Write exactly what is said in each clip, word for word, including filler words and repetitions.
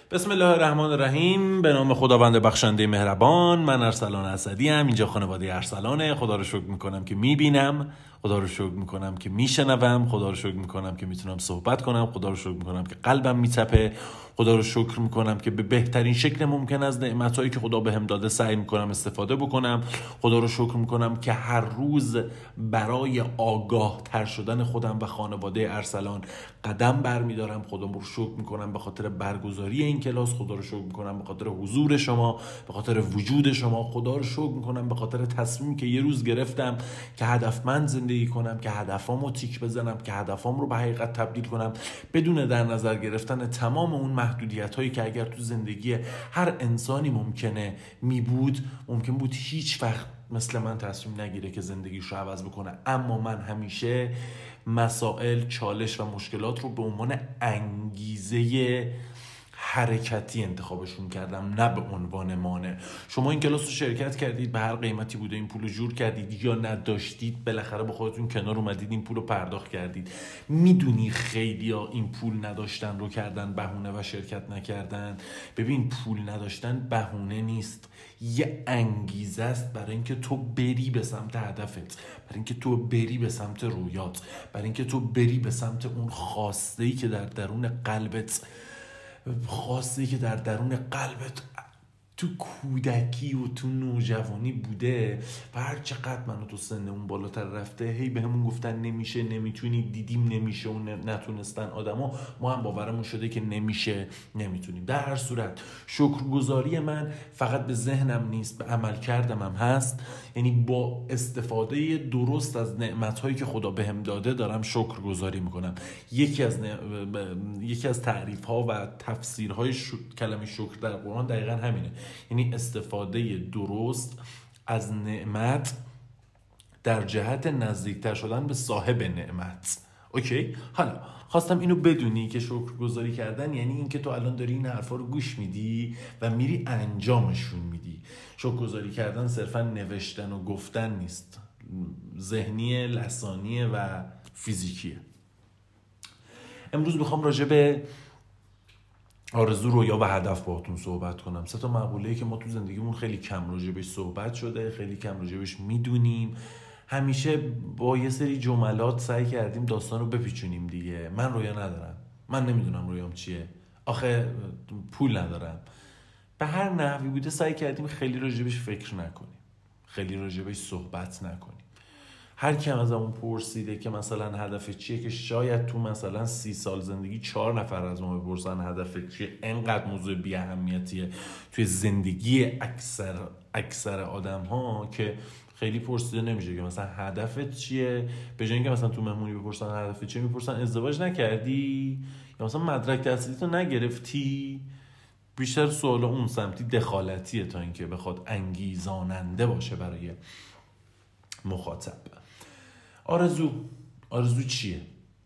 بسم الله الرحمن الرحیم. به نام خداوند بخشنده مهربان. من ارسلان اسدی ام. اینجا خانواده ارسلانه. خدا رو شکر میکنم که میبینم، خدا رو شکر میکنم که میشنوم، خدا رو شکر میکنم که میتونم صحبت کنم، خدا رو شکر میکنم که قلبم میتپه، خدا رو شکر میکنم که به بهترین شکل ممکن از نعمتایی که خدا بهم داده سعی میکنم استفاده بکنم. خدا رو شکر میکنم که هر روز برای آگاه تر شدن خودم و خانواده ارسلان قدم برمیدارم. خدا رو شکر میکنم به خاطر برگزاری این کلاس، خدا رو شکر میکنم به خاطر حضور شما، به خاطر وجود شما، خدا رو شکر میکنم به خاطر تصمیمی که یه روز گرفتم که هدفمند زندگی کنم، که هدفامو تیک بزنم، که هدفام رو به حقیقت تبدیل کنم، بدون در نظر گرفتن تمام اون محدودیت هایی که اگر تو زندگی هر انسانی ممکنه می بود، ممکن بود هیچ وقت مثل من تصمیم نگیره که زندگیش رو عوض بکنه. اما من همیشه مسائل، چالش و مشکلات رو به عنوان انگیزه حرکتی انتخابشون کردم، نه به عنوان مانع. شما این کلاس رو شرکت کردید، به هر قیمتی بوده این پول رو جور کردید یا نداشتید، بالاخره با خودتون کنار اومدید این پول رو پرداخت کردید. میدونی خیلی ها این پول نداشتن رو کردن بهونه و شرکت نکردن. ببین، پول نداشتن بهونه نیست، یه انگیزه است برای اینکه تو بری به سمت هدفت، برای اینکه تو بری به سمت رویات، برای اینکه تو بری به سمت اون خواسته‌ای که در درون قلبت خواسته که در درون قلبت تو کودکی و تو نوجوانی بوده و هر چقدر منو تو سن اون بالاتر رفته هی به همون گفتن نمیشه، نمیتونی، دیدیم نمیشه و نتونستن آدما، ما هم باورمون شده که نمیشه، نمیتونیم. در هر صورت شکرگزاری من فقط به ذهنم نیست، به عمل کردم هم هست. یعنی با استفاده درست از نعمت‌هایی که خدا بهم داده دارم شکرگزاری میکنم. یکی از ن... یکی از تعریف‌ها و تفسیرهای ش... کلمه شکر در قرآن دقیقاً همینه، یعنی استفاده درست از نعمت در جهت نزدیکتر شدن به صاحب نعمت. اوکی؟ حالا خواستم اینو بدونی که شکرگزاری کردن یعنی این که تو الان داری این حرفا رو گوش میدی و میری انجامشون میدی. شکرگزاری کردن صرفا نوشتن و گفتن نیست، ذهنی، لسانیه و فیزیکیه. امروز میخوام راجع به آرزو، رویا و هدف باهاتون صحبت کنم. سه تا مقوله‌ای که ما تو زندگیمون خیلی کم راجبش صحبت شده، خیلی کم راجبش میدونیم. همیشه با یه سری جملات سعی کردیم داستان رو بپیچونیم دیگه. من رویا ندارم، من نمیدونم رویام چیه، آخه پول ندارم. به هر نحوی بوده سعی کردیم خیلی راجبش فکر نکنیم، خیلی راجبش صحبت نکنیم. هر کم از همون پرسیده که مثلا هدف چیه، که شاید تو مثلا سی سال زندگی چهار نفر از ما بپرسن هدف چیه. انقدر موضوع بی اهمیتیه توی زندگی اکثر اکثر آدم ها که خیلی پرسیده نمیشه که مثلا هدفت چیه. به جای اینکه مثلا تو مهمونی بپرسن هدفت چیه، میپرسن ازدواج نکردی یا مثلا مدرک تحصیلی تو نگرفتی. بیشتر سوال اون سمتی دخالتیه تا اینکه بخواد انگیزاننده باشه برای مخاطب. آرزو آرزو چیه؟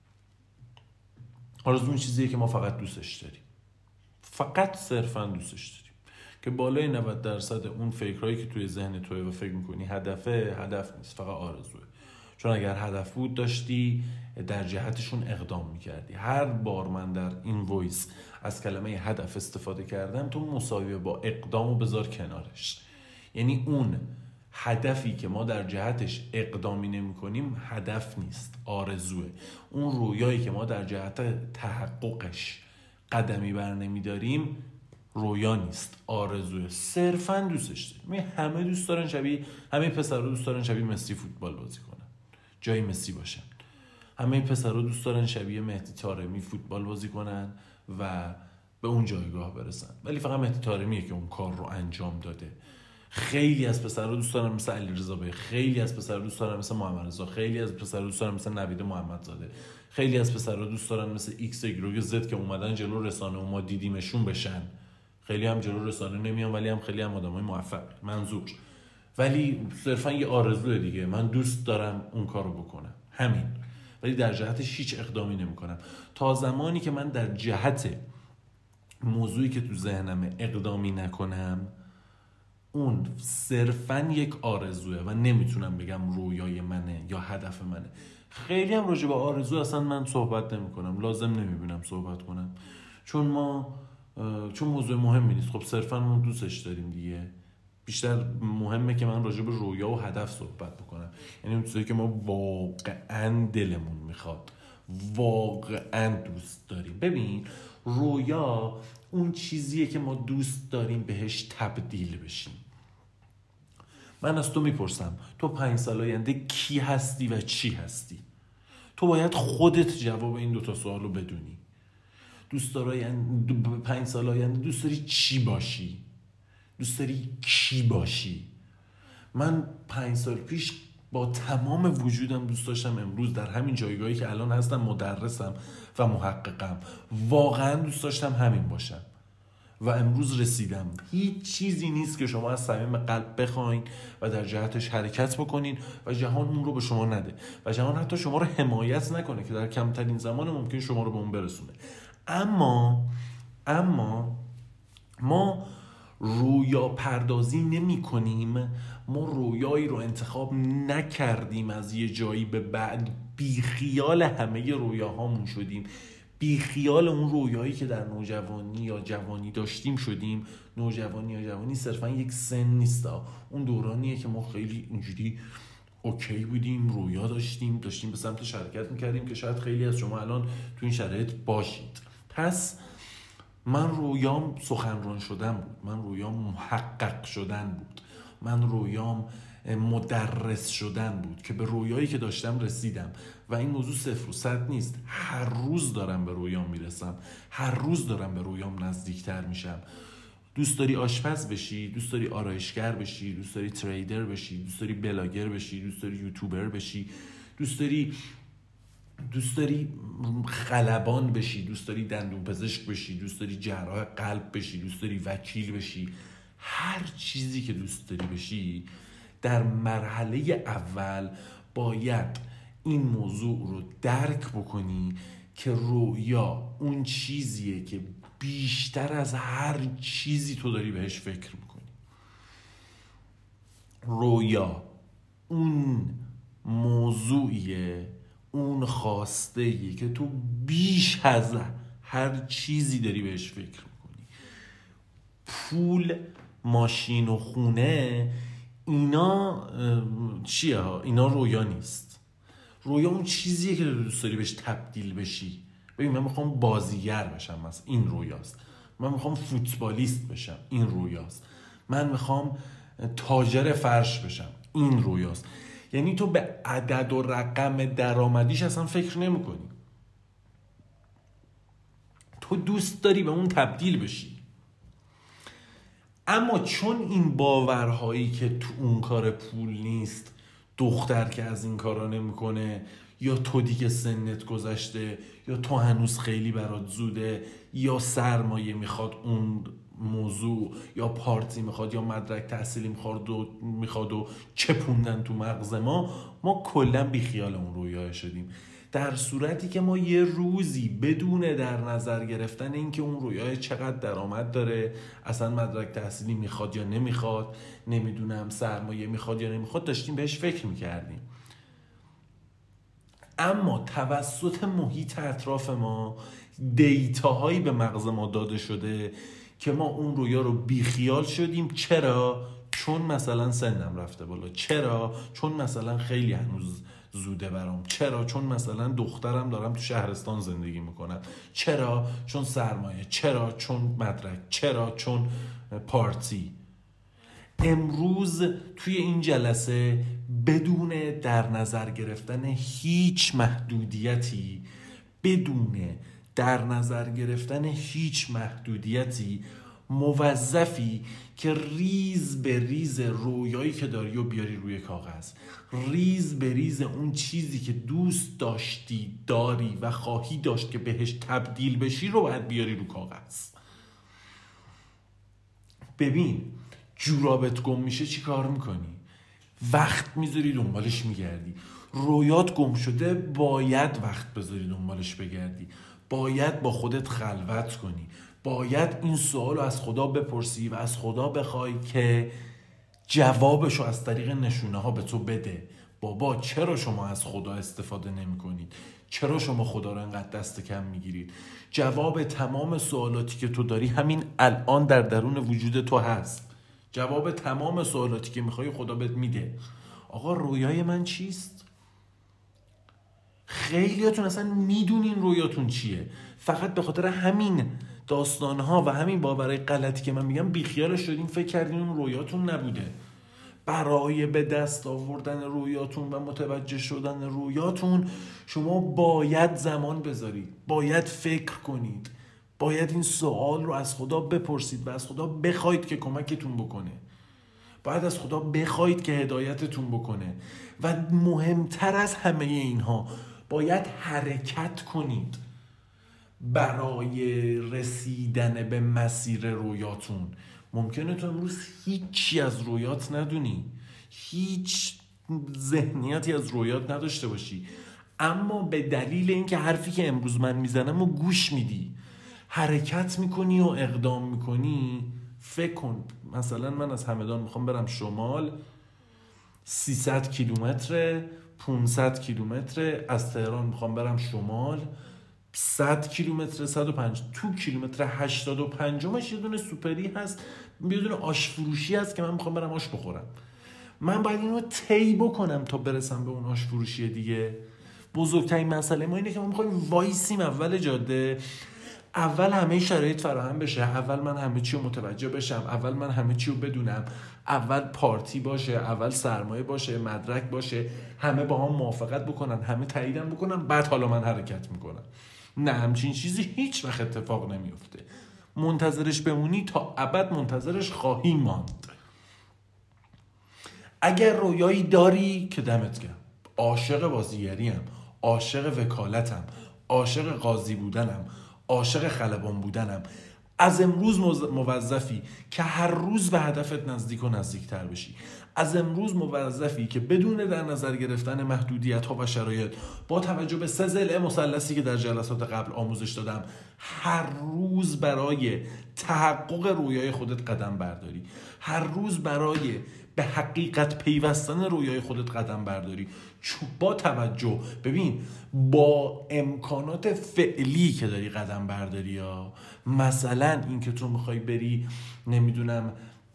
آرزو این چیزیه که ما فقط دوستش داریم، فقط صرفا دوستش داریم، که بالای نود درصد اون فکرهایی که توی ذهن توی و فکر میکنی هدفه، هدف نیست، فقط آرزوه. چون اگر هدف بود داشتی در جهتشون اقدام میکردی. هر بار من در این وایس از کلمه هدف استفاده کردم، تو مساویه با اقدامو بذار کنارش. یعنی اون هدفی که ما در جهتش اقدامی نمی کنیم هدف نیست، آرزوه. اون رویایی که ما در جهت تحققش قدمی بر نمی داریم رویا نیست، آرزوه. صرفا دوستش داریم. همه دوست دارن شبیه، همه پسرها دوست دارن شبیه مسی فوتبال بازی کنن، جای مسی باشن. همه پسرها دوست دارن شبیه مهدی طارمی فوتبال بازی کنن و به اون جایگاه برسن، ولی فقط مهدی طارمیه که اون کار رو انجام داده. خیلی از پسرها دوست دارن مثل علیرضا بی، خیلی از پسرها دوست دارن مثل محمد رضا، خیلی از پسرها دوست دارن مثل نوید محمدزاده، خیلی از پسرها دوست دارن مثل ایکس ایگرگ زد که اومدن جلو رسانه و ما دیدیمشون بشن. خیلی هم جلو رسانه نمیان ولی هم خیلی هم آدمای موفق. منظور ولی صرفا یه آرزوه دیگه، من دوست دارم اون کارو بکنم، همین. ولی در جهتش هیچ اقدامی نمیکنم. تا زمانی که من در جهت موضوعی که تو ذهنمه اقدامی نکنم، اون صرفاً یک آرزوه و نمیتونم بگم رویای منه یا هدف منه. خیلی هم راجع به آرزو اصلا من صحبت نمی کنم، لازم نمیبینم صحبت کنم، چون ما چون موضوع مهمی نیست. خب صرفا ما دوستش داریم دیگه. بیشتر مهمه که من راجع به رویا و هدف صحبت بکنم، یعنی اون چیزایی که ما واقعا دلمون میخواد، واقعا دوست داریم. ببین رویا اون چیزیه که ما دوست داریم بهش تبدیل بشیم. من از تو میپرسم تو پنج سال آینده کی هستی و چی هستی؟ تو باید خودت جواب این دوتا سوال رو بدونی. دوست داری پنج سال آینده دوست داری چی باشی؟ دوست داری کی باشی؟ من پنج سال پیش با تمام وجودم دوست داشتم امروز در همین جایگاهی که الان هستم مدرسم و محققم، واقعا دوست داشتم همین باشم و امروز رسیدم. هیچ چیزی نیست که شما از صمیم قلب بخواین و در جهتش حرکت بکنین و جهان اون رو به شما نده و جهان حتی شما رو حمایت نکنه که در کمترین زمان ممکن شما رو به اون برسونه. اما اما ما رویا پردازی نمی کنیم، ما رویایی رو انتخاب نکردیم از یه جایی به بعد بیخیال همه رویاهامون شدیم، بیخیال اون رویایی که در نوجوانی یا جوانی داشتیم شدیم. نوجوانی یا جوانی صرفا یک سن نیستا، اون دورانیه که ما خیلی اینجوری اوکی بودیم، رویا داشتیم، داشتیم به سمت حرکت میکردیم که شاید خیلی از شما الان تو این شرایط باشید. پس من رویام سخنران شدن بود، من رویام محقق شدن بود، من رویام مدرس شدن بود که به رویایی که داشتم رسیدم و این موضوع صفر و صد نیست. هر روز دارم به رویام میرسم، هر روز دارم به رویام نزدیکتر میشم. دوست داری آشپز بشی، دوست داری آرایشگر بشی، دوست داری تریدر بشی، دوست داری بلاگر بشی، دوست داری یوتیوبر بشی، دوست داری دوست داری خلبان بشی، دوست داری دندون پزشک بشی، دوست داری جراح قلب بشی، دوست داری وکیل بشی، هر چیزی که دوست داری بشی، در مرحله اول باید این موضوع رو درک بکنی که رویا اون چیزیه که بیشتر از هر چیزی تو داری بهش فکر میکنی. رویا اون موضوعیه، اون خواسته‌ایه که تو بیش از هر چیزی داری بهش فکر میکنی. پول، ماشین و خونه اینا چیه ها؟ اینا رویا نیست. رویا اون چیزیه که دوست داری بهش تبدیل بشی. ببین من میخوام بازیگر بشم، مثلا این رویاست. من میخوام فوتبالیست بشم، این رویاست. من میخوام تاجر فرش بشم، این رویاست. یعنی تو به عدد و رقم درآمدیش اصلا فکر نمی کنی، تو دوست داری به اون تبدیل بشی. اما چون این باورهایی که تو اون کار پول نیست، دختر که از این کارا نمیکنه، یا تو دیگه سنت گذشته، یا تو هنوز خیلی برات زوده، یا سرمایه میخواد اون موضوع، یا پارتی میخواد، یا مدرک تحصیلی میخواد و میخواد و چپوندن تو مغز ما، ما کلا بیخیال اون رویاه شدیم. در صورتی که ما یه روزی بدون در نظر گرفتن این که اون رویاه چقدر درآمد داره، اصلا مدرک تحصیلی میخواد یا نمیخواد، نمیدونم سرمایه میخواد یا نمیخواد، داشتیم بهش فکر میکردیم. اما توسط محیط اطراف ما دیتاهایی به مغز ما داده شده که ما اون رویا رو بیخیال شدیم. چرا؟ چون مثلا سنم رفته بالا. چرا؟ چون مثلا خیلی هنوز زوده برام. چرا؟ چون مثلا دخترم دارم تو شهرستان زندگی میکنم. چرا؟ چون سرمایه. چرا؟ چون مدرک. چرا؟ چون پارتی. امروز توی این جلسه بدون در نظر گرفتن هیچ محدودیتی بدون در نظر گرفتن هیچ محدودیتی موظفی که ریز به ریز رویایی که داری و بیاری روی کاغذ، ریز به ریز اون چیزی که دوست داشتی داری و خواهی داشت که بهش تبدیل بشی رو باید بیاری رو کاغذ. ببین جورابت گم میشه چی کار میکنی؟ وقت میذاری دنبالش میگردی. رویات گم شده باید وقت بذاری دنبالش بگردی، باید با خودت خلوت کنی، باید این سوالو از خدا بپرسی و از خدا بخوای که جوابشو از طریق نشونه ها به تو بده. بابا چرا شما از خدا استفاده نمی کنید؟ چرا شما خدا رو انقدر دست کم میگیرید؟ جواب تمام سوالاتی که تو داری همین الان در درون وجود تو هست. جواب تمام سوالاتی که میخوای خدا بهت میده. آقا رویای من چیست؟ خیلیاتون اصلا میدونین رویاتون چیه، فقط به خاطر همین داستانها و همین باورهای غلطی که من میگم بیخیالش شدین، فکر کردین اون رویاتون نبوده. برای به دست آوردن رویاتون و متوجه شدن رویاتون شما باید زمان بذارید، باید فکر کنید، باید این سوال رو از خدا بپرسید و از خدا بخواید که کمکتون بکنه، باید از خدا بخواید که هدایتتون بکنه و مهمتر از همه اینها باید حرکت کنید برای رسیدن به مسیر رویاتون. ممکنه تو امروز هیچی از رویات ندونی، هیچ ذهنیتی از رویات نداشته باشی، اما به دلیل اینکه حرفی که امروز من میزنم و گوش میدی، حرکت میکنی و اقدام میکنی. فکر کن مثلا من از همدان میخوام برم شمال، سیصد کیلومتر، پانصد کیلومتر. از تهران میخوام برم شمال، صد کیلومتر، صد و پنج. تو کیلومتر هشتاد و پنجمش یه دونه سوپری هست، یه دونه آش فروشی هست که من میخوام برم آش بخورم. من باید اینو طی بکنم تا برسم به اون آش فروشی دیگه. بزرگترین مسئله ما اینه که ما میخوایم وایسیم اول جاده، اول همه شرایط فراهم بشه، اول من همه چی رو متوجه بشم، اول من همه چی رو بدونم، اول پارتی باشه، اول سرمایه باشه، مدرک باشه، همه با هم موافقت بکنن، همه تاییدم بکنن، بعد حالا من حرکت میکنم. نه، همچین چیزی هیچ وقت اتفاق نمیفته. منتظرش بمونی تا ابد منتظرش خواهی ماند. اگر رویایی داری که دمت گرم، عاشق بازیگریم، عاشق وکالتم، عاشق قاضی بودنم، عاشق خلبان بودنم، از امروز موظفی که هر روز به هدفت نزدیک و نزدیکتر بشی. از امروز موظفی که بدون در نظر گرفتن محدودیت ها و شرایط، با توجه به سه ضلع مثلثی که در جلسات قبل آموزش دادم، هر روز برای تحقق رویای خودت قدم برداری، هر روز برای به حقیقت پیوستن رویای خودت قدم برداری. با توجه، ببین، با امکانات فعلی که داری قدم برداری. یا مثلا این که تو میخوای بری نمیدونم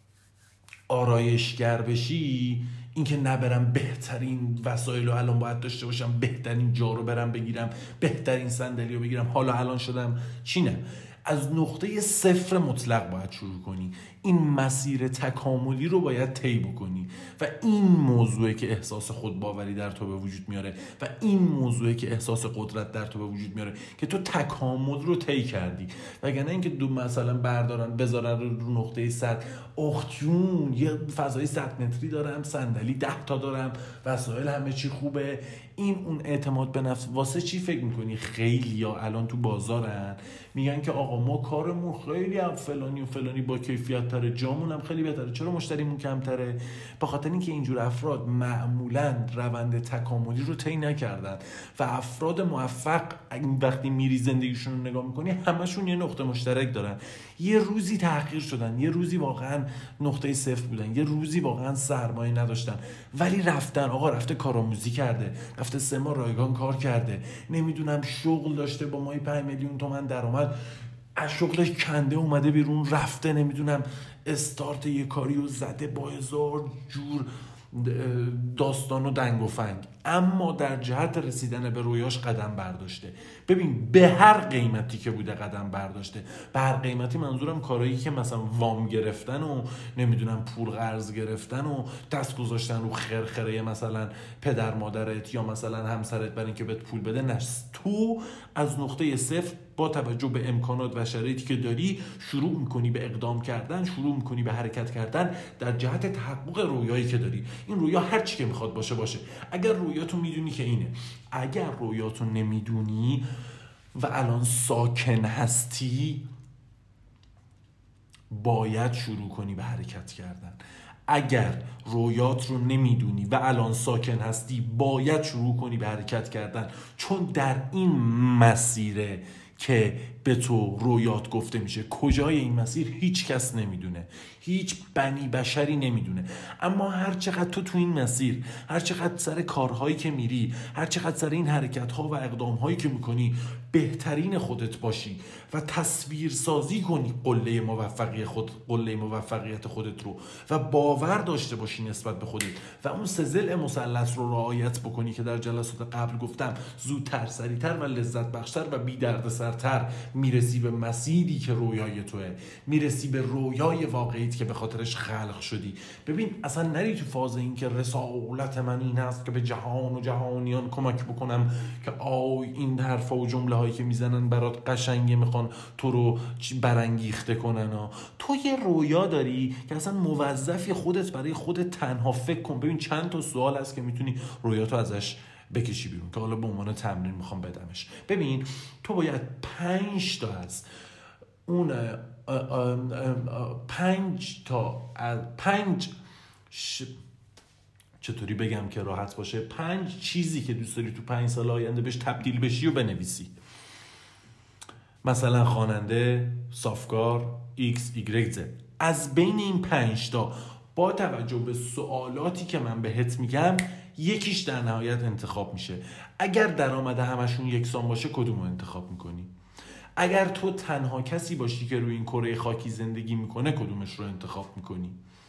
آرایشگر بشی، این که نبرم بهترین وسایل رو الان باید داشته باشم، بهترین جا رو برم بگیرم، بهترین صندلی رو بگیرم، حالا الان شدم چی؟ نه، از نقطه صفر مطلق باید شروع کنی. این مسیر تکاملی رو باید طی بکنی و این موضوعی که احساس خودباوری در تو به وجود میاره و این موضوعی که احساس قدرت در تو به وجود میاره که تو تکامل رو طی کردی. وگرنه اینکه دو مثلا بردارن بذارن رو نقطه صد، اخ جون یه فضای صد متری دارم، صندلی ده تا دارم، وسایل همه چی خوبه، این اون اعتماد به نفس. واسه چی فکر میکنی خیلیا الان تو بازارن میگن که آقا ما کارمون خیلی هم فلانی و فلانی با کیفیت تره، جامون هم خیلی بهتره، چرا مشتریمون کمتره؟ به خاطر اینکه اینجور افراد معمولاً روند تکاملی رو طی نکردن و افراد موفق وقتی میری زندگیشون رو نگاه میکنی همشون یه نقطه مشترک دارن. یه روزی تحقیر شدن، یه روزی واقعاً نقطه صفر بودن، یه روزی واقعاً سرمایه نداشتن، ولی رفتن. آقا رفته کارآموزی کرده، رفته سه ماه رایگان کار کرده، نمیدونم شغل داشته با ماهی پنج میلیون تومان درآمد، از شغلش کنده اومده بیرون، رفته نمیدونم استارت یه کاری رو زده با هزار جور داستان و دنگ و فنگ، اما در جهت رسیدن به رویاش قدم برداشته. ببین به هر قیمتی که بوده قدم برداشته. به هر قیمتی منظورم کارهایی که مثلا وام گرفتن و نمیدونم پول قرض گرفتن و دست گذاشتن رو خرخره مثلا پدر مادرت یا مثلا همسرت برای اینکه بهت پول بده. نشست تو از نقطه صفر با توجه به امکانات و شرایطی که داری شروع میکنی به اقدام کردن، شروع میکنی به حرکت کردن در جهت تحقق رویایی که داری. این رویا هر چی که میخواد باشه باشه. اگر رویاتو میدونی که اینه، اگر رویاتو نمیدونی و الان ساکن هستی، باید شروع کنی به حرکت کردن. اگر رویات رو نمیدونی و الان ساکن هستی، باید شروع کنی به حرکت کردن، چون در این مسیره که به تو رویات گفته میشه. کجای این مسیر هیچ کس نمیدونه، هیچ بنی بشری نمیدونه. اما هر چقدر تو تو این مسیر، هر چقدر سر کارهایی که میری، هر چقدر سر این حرکتها و اقدامهایی که میکنی بهترین خودت باشی و تصویر سازی کنی قله موفقیت خود قله موفقیت خودت رو و باور داشته باشی نسبت به خودت و اون سه ضلع مثلث رو رعایت بکنی که در جلسات قبل گفتم، زودتر، سریعتر و لذت بخشتر و بی دردسرتر میرسی به مسیری که رویای توه، میرسی به رویای واقعیت که به خاطرش خلق شدی. ببین اصلا نری تو فاز این که رسالت من این هست که به جهان و جهانیان کمک بکنم که آی این حرفا و جمله هایی که میزنن برات قشنگه، میخوان تو رو برانگیخته کنن ها. تو یه رویا داری که اصلا موظفی خودت برای خودت تنها فکر کن. ببین چند تا سوال هست که میتونی رویاتو ازش بکشی بیرون که حالا به عنوان تمرین میخوام بدمش. ببین تو باید پنج تا از اون اه اه اه پنج تا از پنج ش... چطوری بگم که راحت باشه، پنج چیزی که دوست داری تو پنج سال آینده بهش تبدیل بشی و بنویسی. مثلا خواننده، صافکار، ایکس، ایگرگ، زد. از بین این پنج تا با توجه به سوالاتی که من بهت میگم یکیش در نهایت انتخاب میشه. اگر درآمد همشون یکسان باشه کدومو انتخاب میکنی؟ اگر تو تنها کسی باشی که روی این کره خاکی زندگی میکنه کدومش رو انتخاب میکنی؟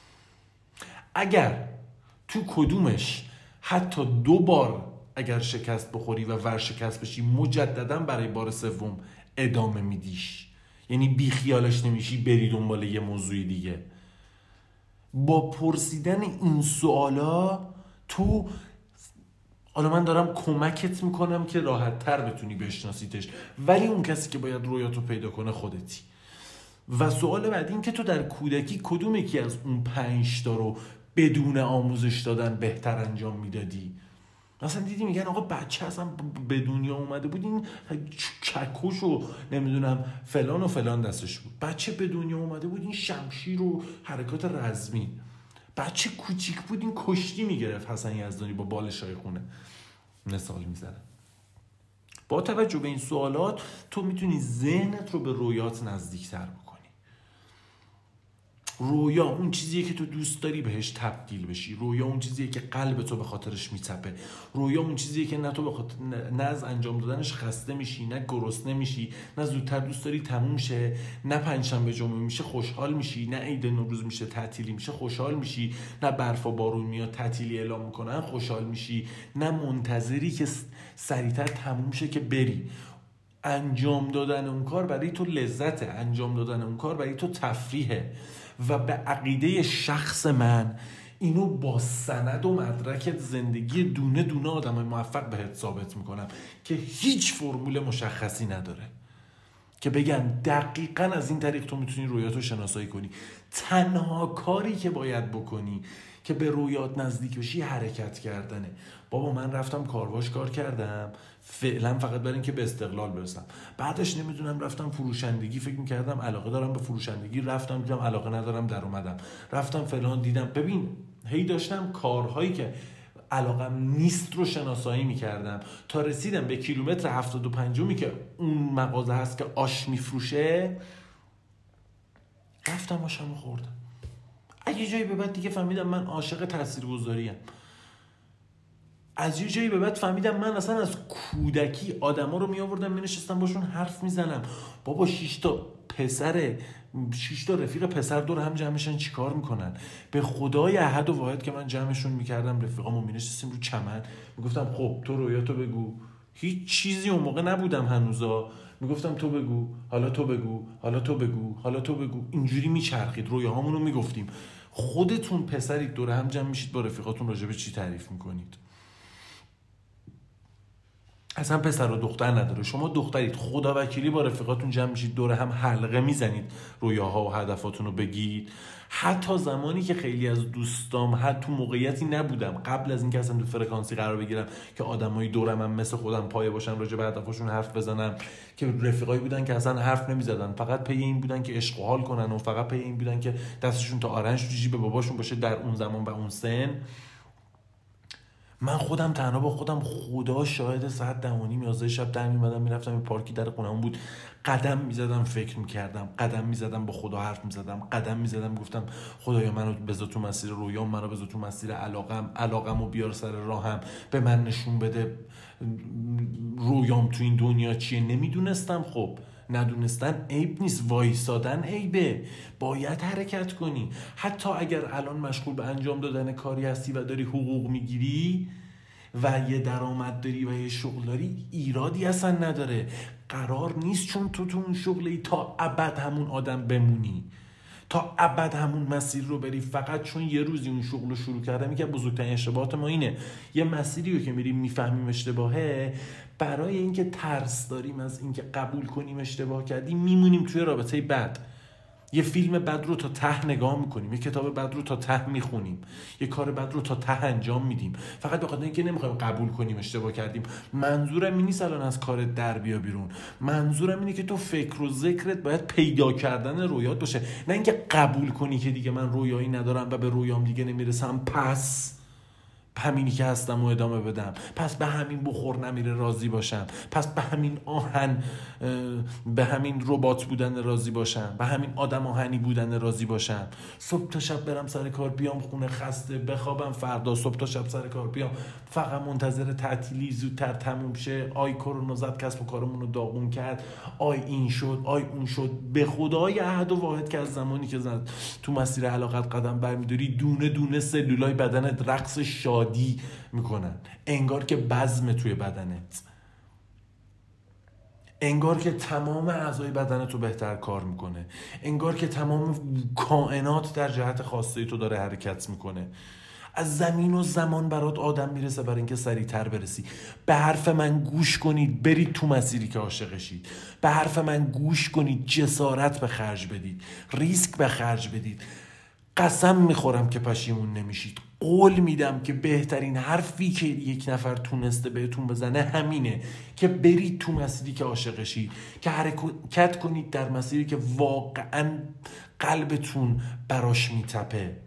اگر تو کدومش حتی دو بار اگر شکست بخوری و ورشکست بشی مجددا برای بار سوم ادامه میدیش، یعنی بی خیالش نمیشی بری دنبال یه موضوع دیگه. با پرسیدن این سوالا تو، حالا من دارم کمکت میکنم که راحت تر بتونی بشناسیتش، ولی اون کسی که باید رویاتو پیدا کنه خودتی. و سوال بعد این که تو در کودکی کدوم یکی از اون پنج تا رو بدون آموزش دادن بهتر انجام میدادی؟ مثلا دیدی میگن آقا بچه اصلا به دنیا اومده بود این چکش و نمیدونم فلان و فلان دستش بود، بچه به دنیا اومده بود این شمشیر و حرکات رزمی، بچه کوچیک بود این کشتی میگرفت حسن یزدانی با بالشای خونه، مثال میزنم. با توجه به این سوالات تو میتونی ذهنت رو به رویات نزدیکتر بکنی. رویا اون چیزیه که تو دوست داری بهش تبدیل بشی. رویا اون چیزیه که قلب تو به خاطرش میتپه. رویا اون چیزیه که نه تو به خاطر نه از انجام دادنش خسته میشی، نه گرسنه میشی، نه زودتر دوست داری تموم شه، نه پنجشنبه جمعه میشه خوشحال میشی، نه عید نوروز میشه تعطیلی میشه خوشحال میشی، نه برف و بارون میاد تعطیلی اعلام میکنن خوشحال میشی، نه منتظری که سریعتر تموم شه که بری. انجام دادن اون کار برای تو لذته، انجام دادن اون کار برای تو تفریحه. و به عقیده شخص من اینو با سند و مدرک زندگی دونه دونه آدم موفق بهت ثابت میکنم که هیچ فرمول مشخصی نداره که بگن دقیقاً از این طریق تو میتونی رویاتو شناسایی کنی. تنها کاری که باید بکنی که به رویات نزدیک بشی حرکت کردنه. بابا من رفتم کارواش کار کردم فعلا فقط برای اینکه به استقلال برسم، بعدش نمیدونم رفتم فروشندگی، فکر میکردم علاقه دارم به فروشندگی، رفتم دیدم علاقه ندارم در اومدم، رفتم فلان دیدم. ببین هی داشتم کارهایی که علاقم نیست رو شناسایی میکردم تا رسیدم به کیلومتر هفتاد و پنجمی که اون مغازه هست که آش میفروشه، رفتم آشمو خوردم. یه جایی به بعد دیگه فهمیدم من عاشق تاثیرگذاریم. از یه جایی به بعد فهمیدم من اصلا از کودکی آدما رو می آوردم می نشستم باشون حرف میزنم. بابا شش تا پسر شش تا رفیق پسر دور هم جمع میشن چیکار میکنن؟ به خدای احد و واحد که من جمعشون میکردم رفیقامو می نشستیم رو چمن میگفتم خب تو رویاتو بگو. هیچ چیزی اون موقع نبودم هنوزا، میگفتم تو بگو، حالا تو بگو، حالا تو بگو، حالا تو بگو. اینجوری میچرخید رویاهامون رو میگفتیم. خودتون پسرید دور هم جمع میشید با رفیقاتون راجع به چی تعریف میکنید؟ اصلا پسر و دختر نداره. شما دخترید خدا وکیلی با رفیقاتون جمع میشید دور هم حلقه میزنید رویاها و هدفاتون رو بگید. حتی زمانی که خیلی از دوستام حتی تو موقعیتی نبودم قبل از اینکه اصلا تو فرکانسی قرار بگیرم که آدمایی دورم هم مثل خودم پایه باشن راجع به هدفاشون حرف بزنم، که رفیقایی بودن که اصلا حرف نمیزدن، فقط پی این بودن که عشق و حال کنن و فقط پی این بودن که دستشون تا آرنج تو جیب باباشون باشه در اون زمان و اون سن. من خودم تنها با خودم، خدا شاهد، ساعت ده و نیم یازده شب در میمدم میرفتم این پارکی در خونمون بود، قدم میزدم فکر میکردم، قدم میزدم با خدا حرف میزدم، قدم میزدم میگفتم خدایا منو بذار تو مسیر رویام، منو بذار تو مسیر علاقم، علاقمو بیار سر راهم، به من نشون بده رویام تو این دنیا چیه. نمیدونستم. خب ندونستن عیب نیست، وایسادن عیبه. باید حرکت کنی. حتی اگر الان مشغول به انجام دادن کاری هستی و داری حقوق میگیری و یه درآمد داری و یه شغل داری، ایرادی اصلا نداره. قرار نیست چون تو تو اون شغلی تا ابد همون آدم بمونی، تا ابد همون مسیر رو بری فقط چون یه روزی اون شغل رو شروع کردم. یکی از بزرگترین اشتباهات ما اینه، یه مسیری رو که میریم میفهمیم اشتباهه، برای اینکه ترس داریم از اینکه قبول کنیم اشتباه کردیم میمونیم توی رابطه بد. یه فیلم بد رو تا ته نگاه میکنیم، یه کتاب بد رو تا ته میخونیم، یه کار بد رو تا ته انجام میدیم، فقط به خاطر اینکه نمیخوایم قبول کنیم اشتباه کردیم. منظورم این نیست الان از کار در بیا بیرون، منظورم اینه که تو فکر و ذکرت باید پیدا کردن رویات باشه، نه اینکه قبول کنی که دیگه من رویایی ندارم و به رویام دیگه نمیرسم، پس همینی که هستم و ادامه بدم، پس به همین بخور نمیره راضی باشم، پس به همین آهن، به همین ربات بودن راضی باشم، به همین آدم آهنی بودن راضی باشم. صبح تا شب برم سر کار، بیام خونه خسته، بخوابم، فردا صبح تا شب سر کار بیام، فقط منتظر تعطیلی زودتر تموم شه. آی کرونا زد کسب و کارمون رو داغون کرد، آی این شد، آی اون شد. به خدای احد و واحد که از زمانی که زد تو مسیر علاقت قدم برمی‌داری، دونه دونه سلولای بدنت رقص شادی میکنن، انگار که بزم توی بدنت، انگار که تمام اعضای بدنت رو بهتر کار میکنه، انگار که تمام کائنات در جهت خواسته تو داره حرکت میکنه. از زمین و زمان برات آدم میرسه برای اینکه سریعتر برسی. به حرف من گوش کنید، برید تو مسیری که عاشقشید. به حرف من گوش کنید، جسارت به خرج بدید، ریسک به خرج بدید. قسم میخورم که پشیمون نمیشید. قول میدم که بهترین حرفی که یک نفر تونسته بهتون بزنه همینه که برید تو مسیری که عاشقشید، که حرکت کنید در مسیری که واقعا قلبتون براش میتپه،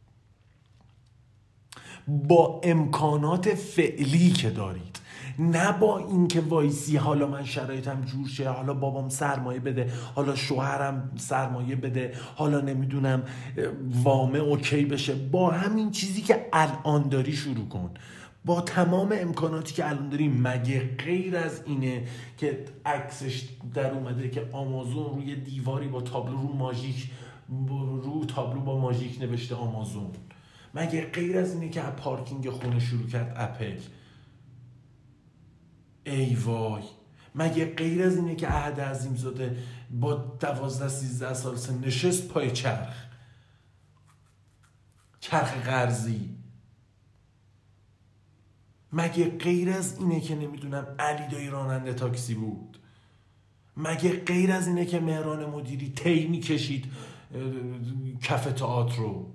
با امکانات فعلی که دارید، نه با این که وایسی حالا من شرایطم جور شه، حالا بابام سرمایه بده، حالا شوهرم سرمایه بده، حالا نمیدونم وامه اوکی بشه. با همین چیزی که الان داری شروع کن، با تمام امکاناتی که الان داری. مگه غیر از اینه که عکسش در اومده که آمازون روی دیواری با تابلو رو ماژیک، رو تابلو با ماژیک نوشته آمازون؟ مگه غیر از اینه که از پارکینگ خونه شروع کرد اپل؟ ای وای. مگه غیر از اینه که احد عظیمزاده با دوازده سیزده سال سن نشست پای چرخ چرخ قرضی؟ مگه غیر از اینه که نمیدونم علی دایی راننده تاکسی بود؟ مگه غیر از اینه که مهران مدیری تی میکشید کف تئاتر رو؟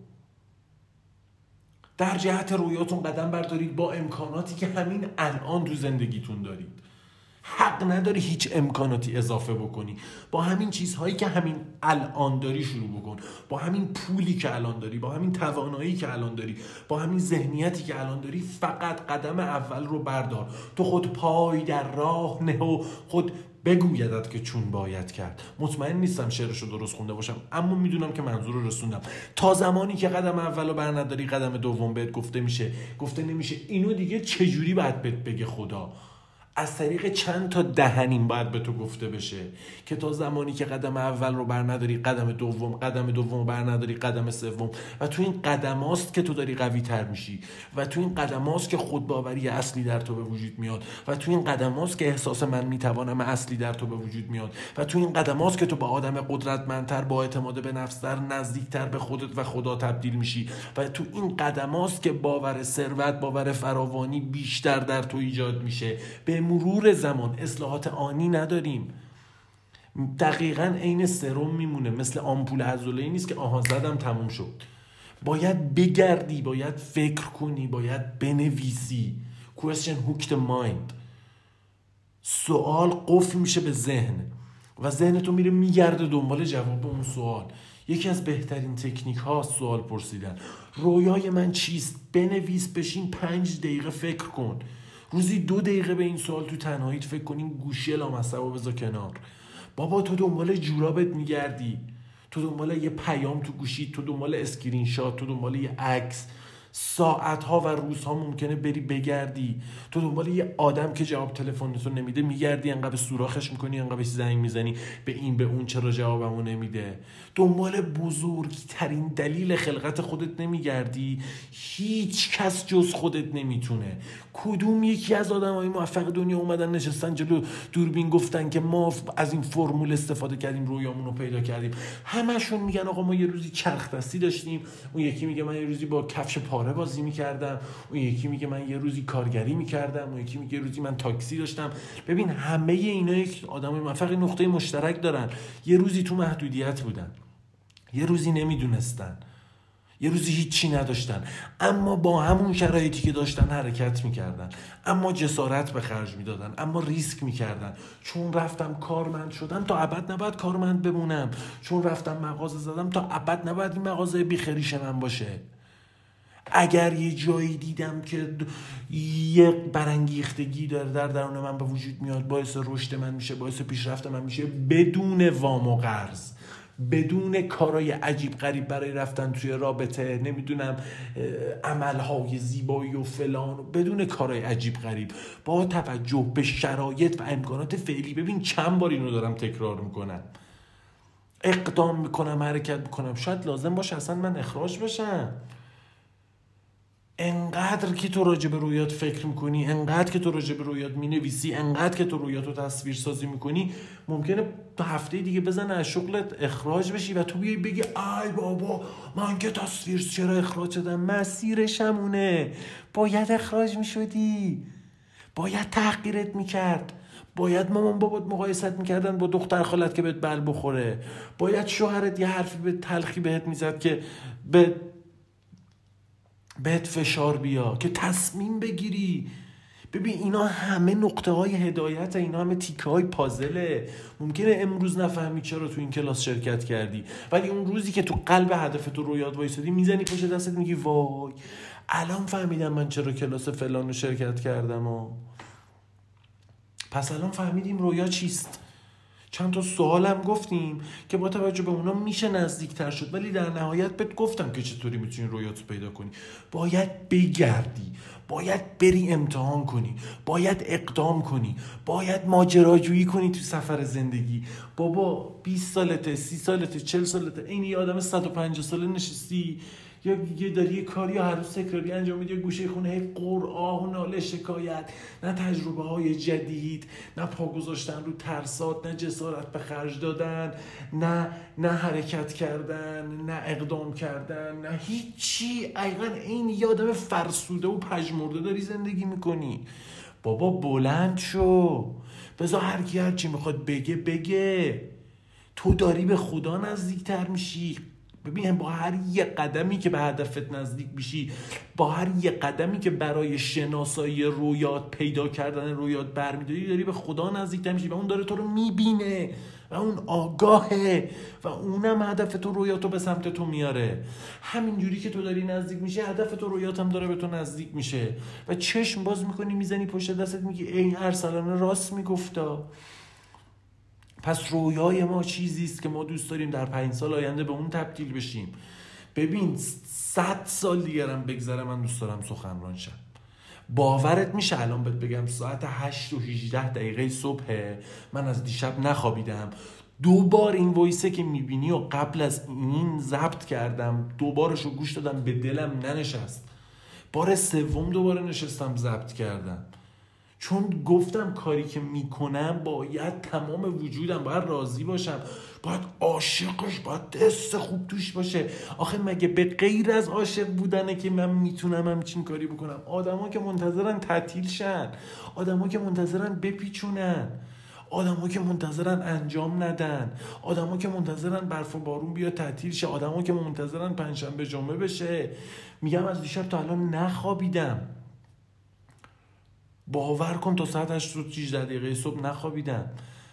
در جهت رویاتون قدم بردارید با امکاناتی که همین الان تو زندگیتون دارید. حق نداری هیچ امکاناتی اضافه بکنی. با همین چیزهایی که همین الان داری شروع بکن، با همین پولی که الان داری، با همین توانایی که الان داری، با همین ذهنیتی که الان داری، فقط قدم اول رو بردار. تو خود پای در راه نه و خود بگویدت که چون باید کرد. مطمئن نیستم شعرشو درست خونده باشم، اما میدونم که منظور رو رسوندم. تا زمانی که قدم اولو بر نداری، قدم دوم بهت گفته میشه گفته نمیشه. اینو دیگه چجوری باید بهت بگه خدا؟ از طریق چند تا دهنین باید به تو گفته بشه که تا زمانی که قدم اول رو بر نداری، قدم دوم، قدم دوم رو بر نداری، قدم سوم. و تو این قدم هاست که تو داری قوی تر میشی، و تو این قدم هاست که خودباوری اصلی در تو به وجود میاد، و تو این قدم هاست که احساس من میتوانم اصلی در تو به وجود میاد، و تو این قدم هاست که تو با آدم قدرتمندتر، با اعتماد به نفستر، نزدیکتر به خودت و خدا تبدیل میشی. و تو این قدم هاست که باور ثروت، باور فراوانی بیشتر در تو ایجاد میشه. به مرور زمان اصلاحات آنی نداریم. دقیقاً عین سرم میمونه، مثل آمپول عضله‌ای نیست که آها زدم تموم شد. باید بگردی، باید فکر کنی، باید بنویسی. question hooked mind. سوال قفل میشه به ذهن و ذهن تو میره میگرده دنبال جواب اون سوال. یکی از بهترین تکنیک ها سوال پرسیدن. رویای من چیست؟ بنویس، بشین پنج دقیقه فکر کن. روزی دو دقیقه به این سوال تو تنهاییت فکر کن. این گوشی لامصب رو بذار کنار. بابا تو دنبال جورابت میگردی، تو دنبال یه پیام تو گوشی، تو دنبال اسکرین شات، تو دنبال یه عکس. ساعتها و روزها ممکنه بری بگردی، تو دنبال یه آدم که جواب تلفنتو نمیده میگردی، انقدر سوراخش میکنی، انقدر بهش زنگ میزنی، به این به اون چرا جوابمو نمیده. دنبال بزرگترین دلیل خلقت خودت نمیگردی. هیچ کس جز خودت نمیتونه. کدوم یکی از آدمای موفق دنیا اومدن نشستن جلو دوربین گفتن که ما از این فرمول استفاده کردیم رویامون رو پیدا کردیم؟ همشون میگن آقا ما یه روزی چرخ دستی داشتیم، اون یکی میگه من یه روزی با کفش پاره بازی میکردم، اون یکی میگه من یه روزی کارگری میکردم، اون یکی میگه یه روزی من تاکسی داشتم. ببین همه اینا یک آدمای موفق نقطه مشترک دارن. یه روزی تو محدودیت بودن، یه روزی نمیدونستن، یه روزی هیچی نداشتن، اما با همون شرایطی که داشتن حرکت میکردن، اما جسارت به خرج میدادن، اما ریسک میکردن. چون رفتم کارمند شدم تا ابد نباید کارمند بمونم، چون رفتم مغازه زدم تا ابد نباید این مغازه بیخریش من باشه. اگر یه جایی دیدم که یه برانگیختگی داره در درون من به وجود میاد، باعث رشد من میشه، باعث پیشرفت من میشه، بدون وام و قرض، بدون کارهای عجیب غریب برای رفتن توی رابطه، نمیدونم عملهای زیبایی و فلان، بدون کارهای عجیب غریب، با توجه به شرایط و امکانات فعلی. ببین چند بار اینو دارم تکرار میکنم، اقدام میکنم، حرکت میکنم. شاید لازم باشه اصلا من اخراج بشم. انقدر که تو راجع به رویات فکر میکنی، انقدر که تو راجع به رویات مینویسی، انقدر که تو رویاتو تصویر سازی میکنی، ممکنه تو هفته دیگه بزنه از شغلت اخراج بشی و تو بیای بگی ای بابا من که تصویر چرا اخراج شدم؟ مسیرشمونه، باید اخراج میشدی، باید تحقیرت میکرد، باید مامان بابات مقایست میکردن با دختر خالت که بهت بل بخوره، باید شوهرت یه حرفی به تلخی بهت میزد که به بهت فشار بیا که تصمیم بگیری. ببین اینا همه نقطه های هدایت، اینا همه تیکه های پازله. ممکنه امروز نفهمی چرا تو این کلاس شرکت کردی، ولی اون روزی که تو قلب هدف تو رویات وایسادی میزنی پشت دستت میگی وای الان فهمیدم من چرا کلاس فلان رو شرکت کردم. و پس الان فهمیدیم رویا چیست. چند تا سوالم گفتیم که با توجه به اونا میشه نزدیکتر شد، ولی در نهایت بهت گفتم که چطوری میتونی رویاتو پیدا کنی. باید بگردی، باید بری امتحان کنی، باید اقدام کنی، باید ماجراجویی کنی تو سفر زندگی. بابا بیست سالته، سی سالته، چهل سالته، این یه آدم صد و پنجاه ساله نشستی یا یه داری یه کاری یا هر روز تکراری انجام میدی، گوشه خونه هی قرآه و ناله شکایت، نه تجربه های جدید، نه پا گذاشتن رو ترسات، نه جسارت به خرج دادن، نه نه حرکت کردن، نه اقدام کردن، نه هیچی. اصلا این یه آدم فرسوده و پژمرده داری زندگی میکنی. بابا بلند شو، بذار هر کی هر چی میخواد بگه بگه. تو داری به خدا نزدیکتر میشی. ببین با هر یه قدمی که به هدفت نزدیک میشی، با هر یه قدمی که برای شناسایی رویات، پیدا کردن رویات برمیداری، داری به خدا نزدیکتر میشی و اون داره تو رو میبینه و اون آگاهه و اونم هدف تو رویاتو به سمت تو میاره. همینجوری که تو داری نزدیک میشه، هدف تو رویات هم داره به تو نزدیک میشه و چشم باز میکنی میزنی پشت دستت میگی ای ارسلان راست میگفتا. پس رویای ما چیزی است که ما دوست داریم در پنج سال آینده به اون تبدیل بشیم. ببین صد سال دیگرم بگذره من دوست دارم سخنران شم. باورت میشه الان بهت بگم ساعت هشت و هجده دقیقه صبح من از دیشب نخوابیدم. دو بار این وایسه که میبینی و قبل از این ضبط کردم، دوبارشو گوش دادم، به دلم ننشست. بار سوم دوباره نشستم ضبط کردم، چون گفتم کاری که میکنم باید تمام وجودم باید راضی باشم، باید عاشقش، باید دست خوب توش باشه. آخه مگه به غیر از عاشق بودنه که من میتونم همچین کاری بکنم؟ آدما که منتظرن تعطیل شن، آدما که منتظرن بپیچونن، آدما که منتظرن انجام ندن، آدما که منتظرن برف و بارون بیاد تعطیل شه، آدما که منتظرن پنجشنبه جمعه بشه. میگم از دیشب تا الان نخوابیدم. باور کن تا ساعت هشت و هجده دقیقه صبح نخوابیدم.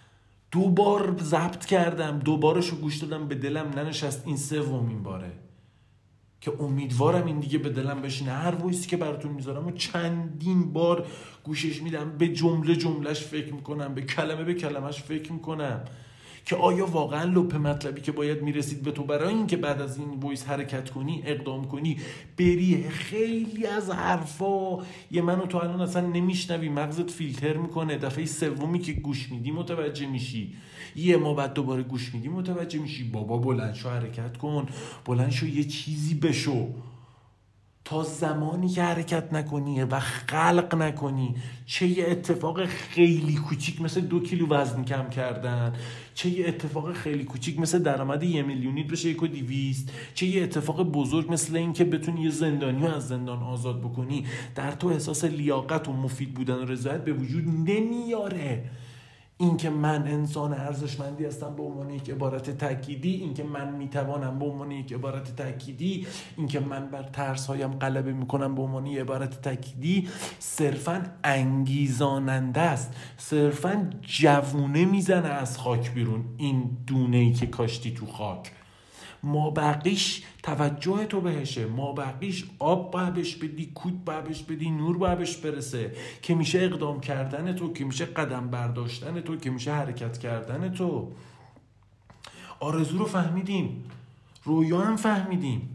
دو بار ضبط کردم، دوبارشو گوش دادم، به دلم ننشست. این سومین باره که امیدوارم این دیگه به دلم بشینه. هر وایسی که براتون میذارم و چندین بار گوشش میدم، به جمله جملهش فکر میکنم، به کلمه به کلمهش فکر میکنم که آیا واقعا لپ مطلبی که باید میرسید به تو برای این که بعد از این وایس حرکت کنی، اقدام کنی، بری. خیلی از حرفا یه منو تو الان اصلا نمیشنوی، مغزت فیلتر میکنه، دفعه سومی که گوش میدی متوجه میشی، یه ما بعد دوباره گوش میدی متوجه میشی بابا بلند شو، حرکت کن، بلند شو، یه چیزی بشو. تا زمانی که حرکت نکنی و خلق نکنی، چه یه اتفاق خیلی کوچیک مثل دو کیلو وزن کم کردن، چه یه اتفاق خیلی کوچیک مثل درآمد یه میلیونیت بشه یک و دیویست، چه یه اتفاق بزرگ مثل این که بتونی یه زندانی رو از زندان آزاد بکنی، در تو احساس لیاقت و مفید بودن و رضایت به وجود نمیاره. این که من انسان ارزشمندی هستم به عنوان یک عبارت تأکیدی، این که من میتوانم به عنوان یک عبارت تأکیدی، این که من بر ترس‌هایم غلبه میکنم به عنوان یک عبارت تأکیدی، صرفاً انگیزاننده است، صرفاً جوونه میزنه از خاک بیرون این دونه‌ای که کاشتی تو خاک. ما بقیش توجه تو بهشه، ما بقیش آب باید بهش بدی، کود باید بهش بدی، نور باید بهش برسه، که میشه اقدام کردن تو، که میشه قدم برداشتن تو، که میشه حرکت کردن تو. آرزو رو فهمیدیم، رویا هم فهمیدیم،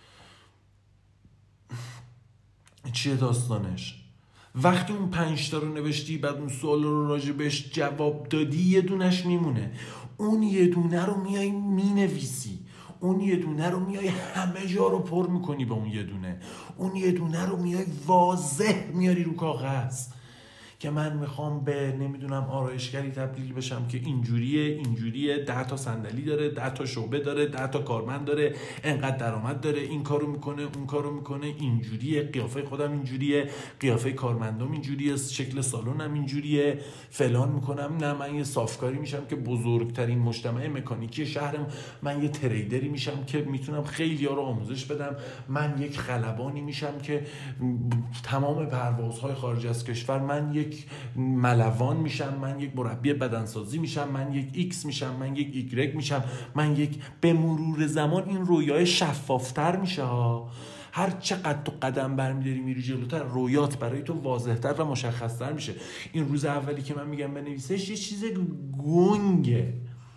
چیه داستانش؟ وقتی اون پنج تا رو نوشتی، بعد اون سوال رو راجع بهش جواب دادی، یه دونش میمونه. اون یه دونه رو میای مینویسی، اون یه دونه رو میای همه جا رو پر میکنی به اون یه دونه، اون یه دونه رو میای واضح میاری رو کاغذ که من میخوام به نمیدونم آرایشگری تبدیل بشم که اینجوریه اینجوریه، ده تا صندلی داره، ده تا شعبه داره، ده تا کارمند داره، انقدر درآمد داره، این کارو میکنه اون کارو میکنه، اینجوریه، قیافه خودم اینجوریه، قیافه کارمندام اینجوریه، شکل سالنم اینجوریه، فلان میکنم. نه من یه صافکاری میشم که بزرگترین مجتمع مکانیکی شهرم، من یه تریدری میشم که میتونم خیلی‌ها رو آموزش بدم، من یک خلبانی میشم که تمام پروازهای خارج از کشور، من یک ملوان میشم، من یک مربی بدنسازی میشم، من یک ایکس میشم، من یک ایگرگ میشم، من یک. به مرور زمان این رویای شفافتر میشه ها. هر چقدر تو قدم برمیداری میری جلوتر، رویات برای تو واضحتر و مشخصتر میشه. این روز اولی که من میگم بنویسش یه چیز گنگه،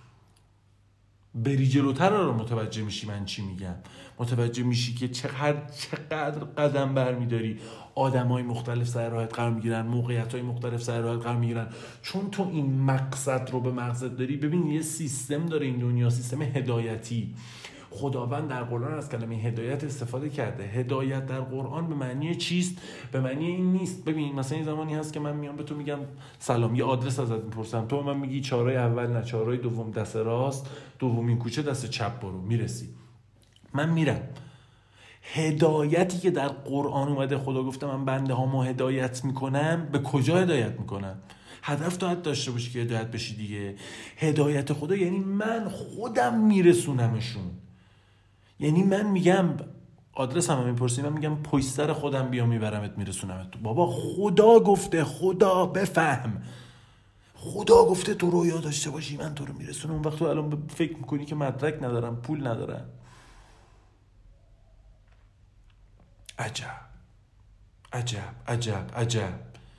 بری جلوتر رو متوجه میشی من چی میگم، متوجه میشی که چقدر چقدر قدم برمیداری، آدمای مختلف سر راهت قرار میگیرن، موقعیت‌های مختلف سر راهت قرار میگیرن، چون تو این مقصد رو به مغزت داری. ببین یه سیستم داره این دنیا، سیستم هدایتی. خداوند در قرآن از کلمه هدایت استفاده کرده. هدایت در قرآن به معنی چیست؟ به معنی این نیست. ببین مثلا این زمانی هست که من میام به تو میگم سلام، یه آدرس ازت میپرسم، تو من میگی چهارراه اول نه، چهارراه دوم دست راست، دومین کوچه دست چپ برو، میرسی. من میرم. هدایتی که در قرآن اومده، خدا گفته من بنده هامو هدایت میکنم، به کجا هدایت میکنم؟ هدف تو باید داشته باشی که هدایت بشی دیگه. هدایت خدا یعنی من خودم میرسونمشون. یعنی من میگم آدرس هم میپرسی، من میگم پشت سر خودم بیا میبرمت میرسونمت. بابا خدا گفته، خدا بفهم، خدا گفته تو رویا داشته باشی من تو رو میرسونم. اون وقت تو الان فکر میکنی که مدرک ندارم، پول ندارم. عجب عجب عجب عجب.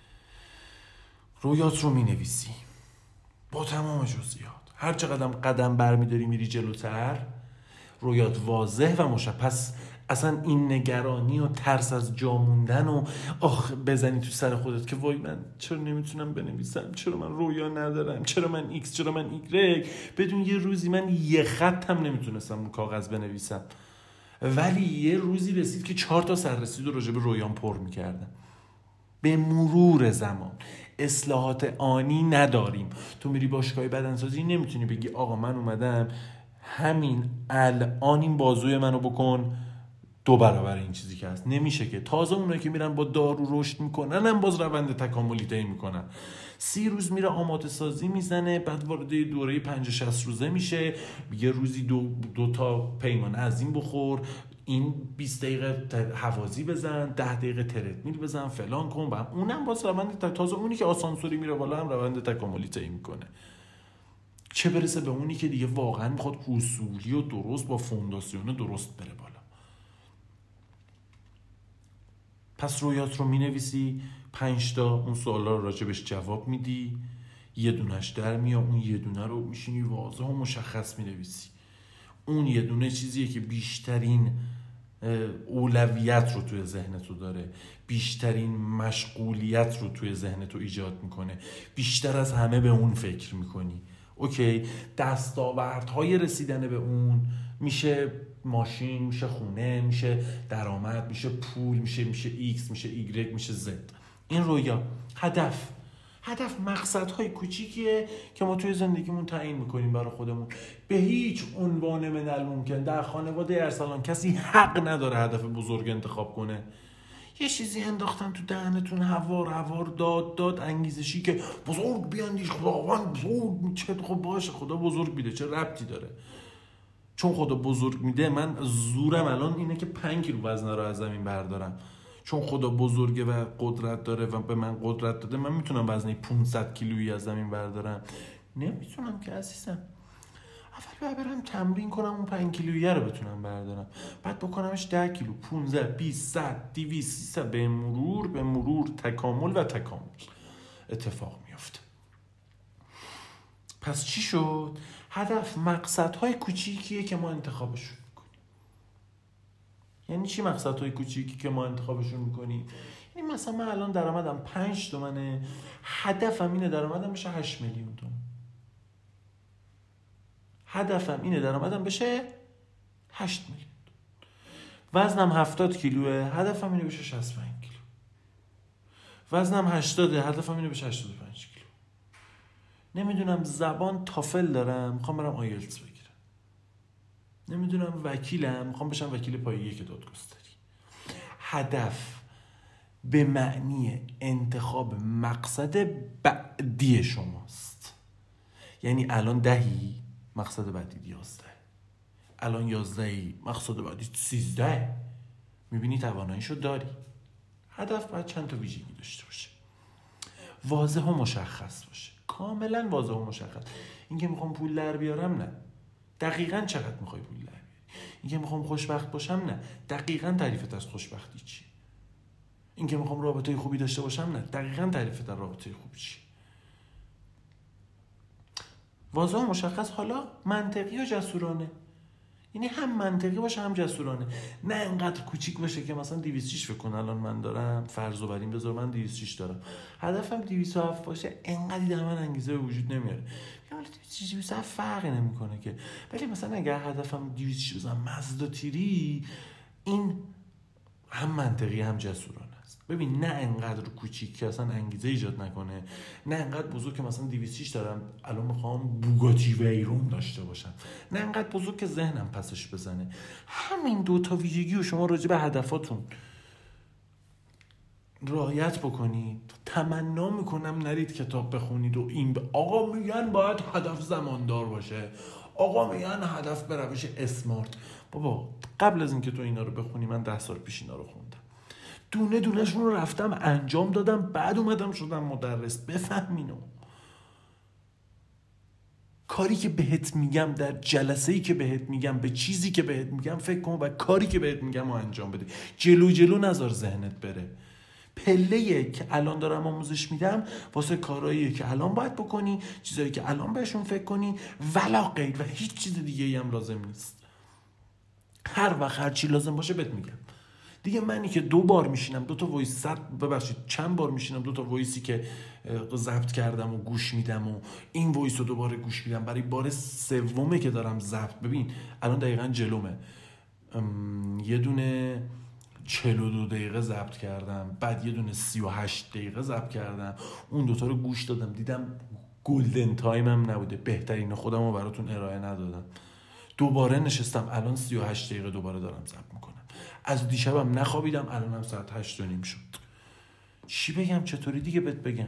رویات رو مینویسی با تمام جزئیات. هر چقدر قدم برمیداری میری جلوتر، رویات واضح و مشخص. اصلا این نگرانی و ترس از جا موندن و آخ بزنی تو سر خودت که وای من چرا نمیتونم بنویسم، چرا من رویا ندارم، چرا من ایکس، چرا من ایگرگ. بدون یه روزی من یه خط هم نمیتونستم کاغذ بنویسم، ولی یه روزی رسید که چهار تا سررسید رو راجع به رویام پر میکردم. به مرور زمان اصلاحات آنی نداریم. تو میری باشگاه بدنسازی نمیتونی بگی آقا من اومدم همین الان این بازوی منو بکن دو برابر این چیزی که هست. نمیشه که. تازه اونایی که میرن با دارو رشد میکنن هم باز روند تکاملی طی میکنن. سی روز میره آماده سازی میزنه، بعد وارد دوره پنجاه شصت روزه میشه، یه روزی دو, دو تا پیمان عظیم بخور، این بیست دقیقه هوازی بزن، ده دقیقه ترتمیل بزن، فلان کن. بعد اونم باز روند تازه اونی که آسانسوری میره بالا هم روند تکاملی طی میکنه. چه برسه به اونی که دیگه واقعا میخواد اصولی و درست با فونداسیون درست بره بالا. پس رویات رو مینویسی، پنج تا اون سوالا رو راجبش جواب میدی، یه دونش در میاد، اون یه دونه رو میشینی واضح و مشخص مینویسی. اون یه دونه چیزیه که بیشترین اولویت رو توی ذهنتو داره، بیشترین مشغولیت رو توی ذهنتو ایجاد میکنه، بیشتر از همه به اون فکر میکنی. اوکی، دستاوردهای رسیدن به اون میشه ماشین، میشه خونه، میشه درآمد، میشه پول، میشه میشه ایکس، میشه ایگرگ، میشه زد. این رویا، هدف هدف مقصدهای کوچیکیه که ما توی زندگیمون تعیین میکنیم برای خودمون. به هیچ عنوان من الممکن در خانواده ارسلان کسی حق نداره هدف بزرگ انتخاب کنه. یه چیزی انداختن تو دهنتون هوار هوار داد داد انگیزشی که بزرگ بیاندیش، خداوند بزرگ میچه. خب باشه، خدا بزرگ میده، چه ربطی داره؟ چون خدا بزرگ میده من زورم الان اینه که پنج کیلو وزن رو از زمین بردارم. چون خدا بزرگه و قدرت داره و به من قدرت داده، من میتونم وزنی پانصد کیلویی از زمین بردارم؟ نمیتونم که عزیزم. اول باید برم تمرین کنم اون پنج کیلویی رو بتونم بردارم، بعد بکنمش ده کیلو، پانزده، بیست، صد، دویست، سیصد، به مرور به مرور تکامل و تکامل اتفاق میفته. پس چی شد؟ هدف مقصدهای کوچیکیه که ما انتخابشون میکنیم. یعنی چی مقصدهای کوچیکی که ما انتخابشون میکنیم؟ یعنی مثلا من الان درآمدم پنج تومنه، هدفم اینه درآمدم بشه هشت میلیون تومان. هدفم اینه درآمدم بشه هشت میلیون. وزنم هفتاد کیلوه، هدفم اینه بشه شصت و پنج کیلو. وزنم هشتاد، هدفم اینه بشه هشتاد و پنج کیلو. نمیدونم زبان تافل دارم، میخوام برم آیلتس بگیرم. نمیدونم وکیلم، میخوام بشم وکیل پای یک دادگستری. هدف به معنی انتخاب مقصد بعدی شماست. یعنی الان دهی، مقصد بعدی یازده. الان یازدهی، مقصد بعدی سیزده. میبینی تواناییشو داری. هدف باید چند تا ویژگی داشته باشه، واضح و مشخص باشه، کاملا واضح و مشخص. اینکه میخوام پول در بیارم، نه، دقیقاً چقدر میخوای پول در بیاری. اینکه میخوام خوشبخت باشم، نه، دقیقاً تعریفت از خوشبختی چیه. اینکه میخوام رابطه خوبی داشته باشم، نه، دقیقاً تعریفت از رابطه خوبی چیه. واضح و مشخص، حالا منطقی و جسورانه. یعنی هم منطقی باشه هم جسورانه. نه اینقدر کوچیک باشه که مثلا دویست و شش فکر کن الان من دارم، فرض و بر این بذار من دویست و شش دارم، هدفم دویست و هفت باشه، انقدی در من انگیزه به وجود نمیاره. حالا دویست و شش دویست و هفت فرقی نمیکنه که. ولی مثلا اگر هدفم دویست و شش بزنم مزدا تیری، این هم منطقی هم جسورانه است. ببین، نه انقدر کوچیک که اصلا انگیزه ایجاد نکنه، نه انقدر بزرگ که مثلا دویست و شش دارم الان میخوام بوگاتی ویرون داشته باشم، نه انقدر بزرگ که ذهنم پسش بزنه. همین دو تا ویژگی رو شما راجع به هدفاتون رعایت بکنید. تمنا میکنم نرید کتاب بخونید و این ب... آقا میگن باید هدف زماندار باشه، آقا میگن هدف به روش اسمارت. بابا قبل از اینکه تو اینا رو بخونی من ده سال پیش اینا رو خوندم، دونه دونهشون رو رفتم انجام دادم، بعد اومدم شدم مدرس. بفهمینو. کاری که بهت میگم، در جلسه‌ای که بهت میگم، به چیزی که بهت میگم فکر کن و کاری که بهت میگم رو انجام بده. جلو جلو نذار ذهنت بره. پله‌ای که الان دارم آموزش میدم واسه کارهایی که الان باید بکنی، چیزایی که الان بهشون فکر کنی، ولا غیر، و هیچ چیز دیگه‌ای هم لازم نیست. هر وقت هر چی لازم باشه بهت میگم. دیگه منی که دو بار میشینم دو تا وایس صد ببخشید چند بار میشینم دو تا وایسی که ضبط کردم و گوش میدم و این وایس رو دوباره گوش میدم برای بار سومه که دارم ضبط. ببین الان دقیقاً جلومه، یه دونه چهل و دو دقیقه ضبط کردم، بعد یه دونه سی و هشت دقیقه ضبط کردم، اون دوتا رو گوش دادم، دیدم گلدن تایمم نبوده، بهترین خودم رو براتون ارائه ندادم. دوباره نشستم، الان سی و هشت دقیقه دوباره دارم ضبط میکنم. از دیشبم نخوابیدم، الانم ساعت هشت و نیم شد. چی بگم، چطوری دیگه بهت بگم؟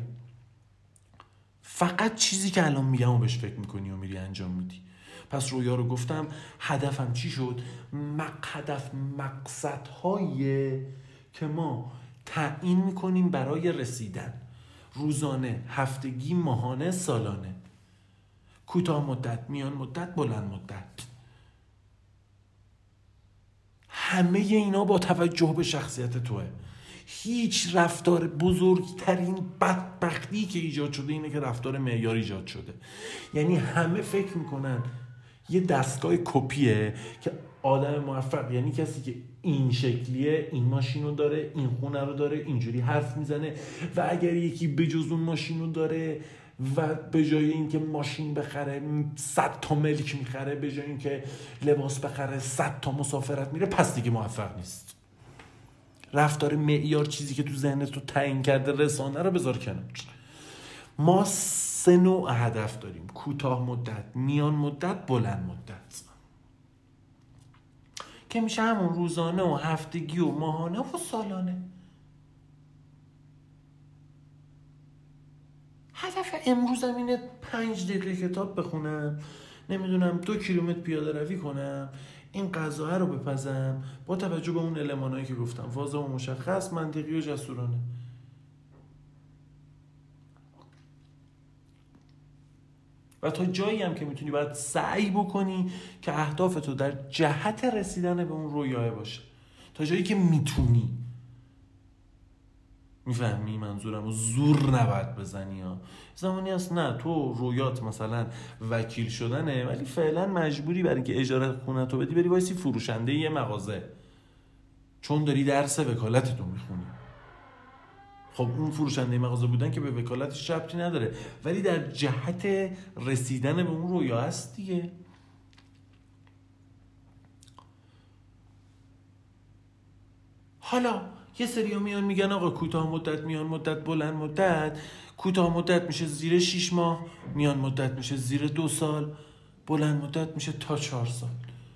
فقط چیزی که الان میگم و بهش فکر میکنی و میری انجام میدی. پس رویا رو گفتم. هدفم چی شد؟ مق هدف مقصدهای که ما تعیین میکنیم برای رسیدن، روزانه، هفتگی، ماهانه، سالانه. کوتاه مدت، میان مدت، بلند مدت. همه اینا با توجه به شخصیت توه. هیچ رفتار بزرگترین بدبختی که ایجاد شده اینه که رفتار معیار ایجاد شده. یعنی همه فکر میکنن یه دستگاه کپیه که آدم موفق یعنی کسی که این شکلیه، این ماشینو داره، این خونه رو داره، اینجوری حرف میزنه و اگر یکی بجز اون ماشینو داره و به جای اینکه ماشین بخره صد تا ملک میخره، به جای اینکه لباس بخره صد تا مسافرت میره، پس دیگه موفق نیست. رفتار معیار، چیزی که تو ذهنت تو تعیین کرده، رسانه رو بذار کنار. ما سه نوع هدف داریم: کوتاه مدت، میان مدت، بلند مدت، که میشه همون روزانه و هفتگی و ماهانه و سالانه. هدف امروزم اینه پنج دقیقه کتاب بخونم، نمیدونم دو کیلومتر پیاده روی کنم، این غذا رو بپزم با توجه به اون المانایی که گفتم، واضح و مشخص، منطقی و جسورانه. و تا جایی هم که میتونی باید سعی بکنی که اهدافتو در جهت رسیدن به اون رویاه باشه، تا جایی که میتونی. میفهمی منظورم؟ و زور نباید بزنی ها. زمانی هست نه تو رویات مثلا وکیل شدنه، ولی فعلا مجبوری برای اینکه اجاره خونتو بدی بری وایسی فروشنده یه مغازه، چون داری درس وکالتتو میخونی. خب اون فروشنده مغازه بودن که به وکالتش ربطی نداره، ولی در جهت رسیدن به اون رویا هست دیگه. حالا یه سری ها میان میگن آقا کوتاه مدت، میان مدت، بلند مدت. کوتاه مدت میشه زیر شیش ماه، میان مدت میشه زیر دو سال، بلند مدت میشه تا چهار سال.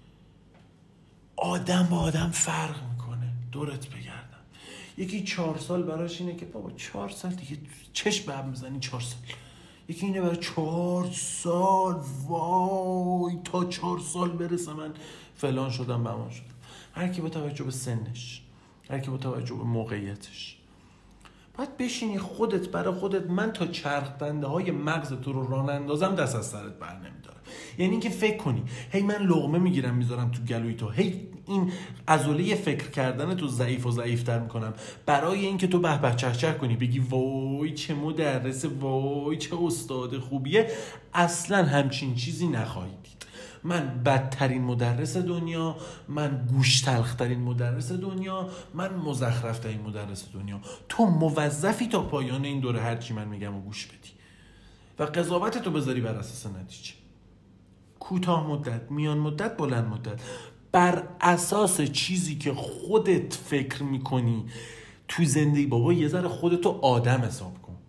آدم با آدم فرق میکنه. دورت بگردم، یکی چهار سال براش اینه که بابا چهار سال دیگه چشم به هم میزنی، چهار سال. یکی اینه برای چهار سال وای تا چهار سال برسه من فلان شدم بمان شدم. هر کی با توجه به سنش، هر کی با توجه به موقعیتش. باید بشینی خودت برای خودت، من تا چرخ دنده های مغز تو رو راه نندازم دست از سرت بر نمیدارم. یعنی اینکه فکر کنی هی من لقمه میگیرم میذارم تو گلوی تو، هی این عضله فکر کردن تو ضعیف و ضعیفتر میکنم برای اینکه تو به به چه چه کنی، بگی وای چه مدرس، وای چه استاد خوبیه. اصلا همچین چیزی نخواهی دید. من بدترین مدرس دنیا، من گوش تلخترین مدرس دنیا، من مزخرفترین مدرس دنیا. تو موظفی تا پایان این دوره هرچی من میگم و گوش بدی و قضاوت تو بذاری بر اساس نتیجه. کوتاه مدت، میان مدت، بلند مدت، بر اساس چیزی که خودت فکر میکنی تو زندگی. بابا یه ذره خودتو آدم حساب کن،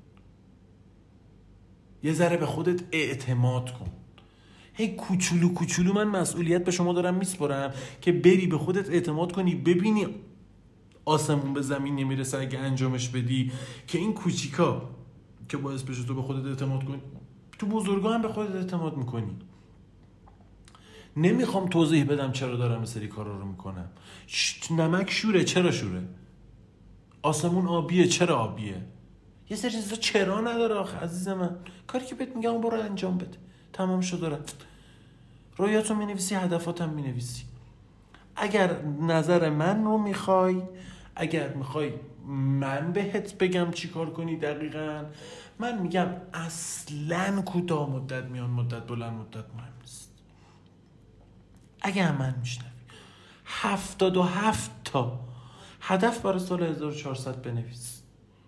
یه ذره به خودت اعتماد کن. هی کوچولو کوچولو من مسئولیت به شما دارم میسپارم که بری به خودت اعتماد کنی، ببینی آسمون به زمین نمیرسه اگه انجامش بدی، که این کوچیکا که باعث بشه تو به خودت اعتماد کنی، تو بزرگا هم به خودت اعتماد میکنی. نمیخوام توضیح بدم چرا دارم سری کارا رو میکنم. نمک شوره، چرا شوره؟ آسمون آبیه، چرا آبیه؟ یه سری چیزا چرا نداره آخه عزیز من. کاری که بهت میگم برو انجام بده، تمام شد رفت. رویاتو مینویسی، هدفاتم مینویسی. اگر نظر من رو میخوای، اگر میخوای من بهت بگم چی کار کنی دقیقاً، من میگم اصلاً کوتاه مدت، میان مدت، بلند مدت مهم نیست. اگر من میشنوی هفتاد و هفت تا هدف برای سال هزار و چهارصد بنویس،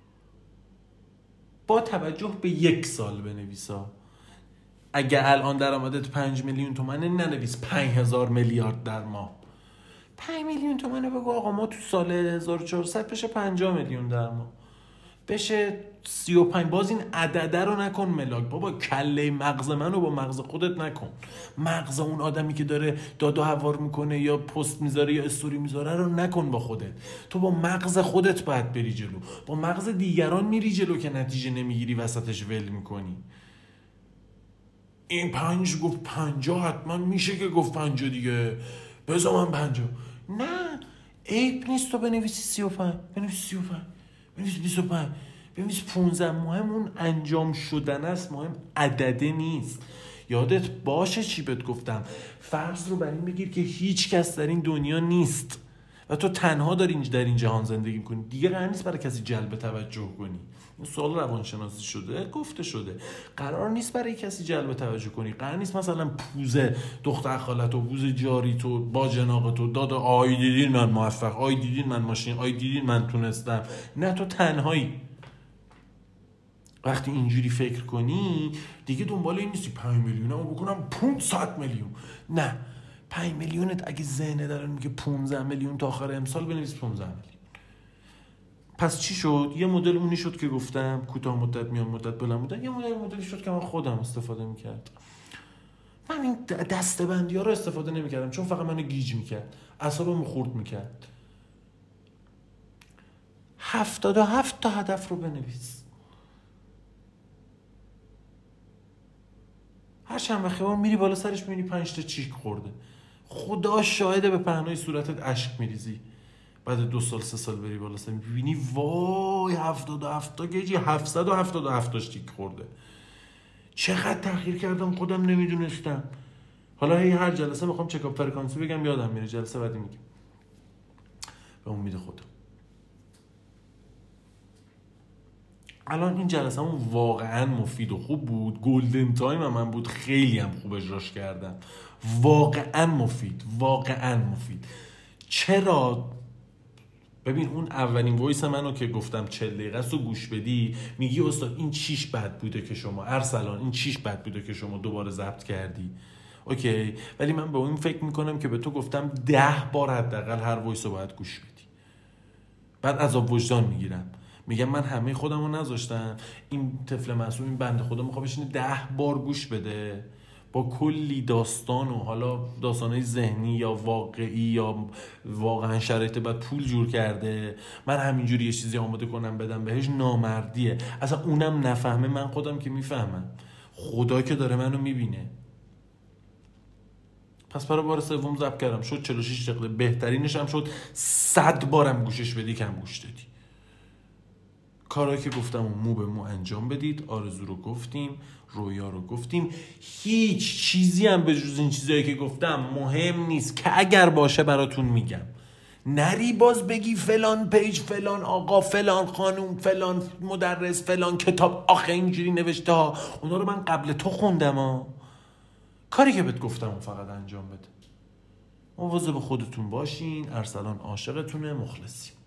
با توجه به یک سال بنویسا. اگه الان درآمدت پنج میلیون تومنه، ننویس پنج هزار میلیارد در ماه. پنج میلیون تومنه بگو آقا ما تو سال هزار و چهارصد بشه پنجاه میلیون در ماه، بشه سی و پنج. باز این عدده رو نکن ملاک بابا، کله مغز منو با مغز خودت نکن. مغز اون آدمی که داره داد و هوار میکنه یا پست میذاره یا استوری میذاره رو نکن با خودت. تو با مغز خودت باید بری جلو. با مغز دیگران میری جلو که نتیجه نمیگیری، وسطش ول میکنی. این پنج گفت پنجاه، حتما میشه که گفت پنجاه دیگه، بذار من پنجاه. نه عیب نیست تو بنویسی سی و پنج، بنویسی سی و پنج، بنویسی بیست و پنج، بنویسی پونزده. مهم اون انجام شدن است، مهم عدده نیست. یادت باشه چی بهت گفتم، فرض رو بر این بگیر که هیچ کس در این دنیا نیست و تو تنها داری در این جهان زندگی میکنی، دیگه قرار نیست برای کسی جلب توجه کنی. این سوال روانشناسی شده، گفته شده قرار نیست برای کسی جلب توجه کنی. قرار نیست مثلا پوزه دختر خالت و پوزه جاری تو با جناق تو دادا آی دیدین من موفق، آی دیدین من ماشین، آی دیدین من تونستم. نه، تو تنهایی. وقتی اینجوری فکر کنی دیگه دنبال این نیستی پنج میلیونمو بکنم پانصد میلیون. نه، پنج میلیونت اگه ذهنت داره میگه پانزده میلیون تا آخر امسال، بنویس پانزده میلیون. پس چی شد؟ یه مدل اونی شد که گفتم کوتاه مدت، میان مدت، بلند مدت. یه مدل مدلی شد که من خودم استفاده میکردم. من این دسته‌بندی ها رو استفاده نمیکردم چون فقط منو گیج میکرد، اعصابمو خورد میکرد. هفتاد و هفت تا هدف رو بنویس. هر چند وقت بار میری بالا سرش میبینی پنج تا چیک خورده، خدا شاهده به پهنای صورتت اشک میریزی. بعد دو سال سه سال بری بالا سر میبینی وای هفتاد و هفت تا گیجی هفتصد و هفتاد و هفت تاش تیک خورده. چقدر تأخیر کردم خودم نمیدونستم. حالا هی هر جلسه میخوام چکاپ فرکانسی بگم یادم میره، جلسه بعدی میگم به امید خودم. الان این جلسه همون واقعا مفید و خوب بود، گلدن تایم هم, من بود، خیلی هم خوب اجراش کردم، واقعا مفید، واقعا مفید. چرا؟ ببین اون اولین وایس منو که گفتم چهل دقیقه است و گوش بدی، میگی استاد این چیش بد بوده که شما ارسلان این چیش بد بوده که شما دوباره ضبط کردی. اوکی، ولی من به اون فکر میکنم که به تو گفتم ده بار حداقل هر وایس رو باید گوش بدی. بعد عذاب وجدان میگیرم، میگم من همه خودمو نذاشتم، این طفل معصوم این بنده خدا میخواد بشینه ده بار گوش بده با کلی داستان و حالا داستانای ذهنی یا واقعی یا واقعا شرایط بعد پول جور کرده، من همینجوری یه چیزی آماده کنم بدم بهش، نامردیه. اصلا اونم نفهمه، من خودم که میفهمم، خدا که داره منو میبینه. پس برای بار سوم ضبط کردم، شد چهل و شش دقیقه، بهترینش هم شد صد بارم گوشش بدی کم گوش دادی. کارهایی که گفتم و مو به مو انجام بدید. آرزو رو گفتیم، رویا رو گفتیم، هیچ چیزی هم به جز این چیزایی که گفتم مهم نیست که اگر باشه براتون میگم. نری باز بگی فلان پیج، فلان آقا، فلان خانوم، فلان مدرس، فلان کتاب آخه اینجوری نوشته ها. اونا رو من قبل تو خوندم ها. کاری که بهت گفتم فقط انجام بده. مواظب خودتون باشین. ارسلان عاشقتونه، مخلصیم.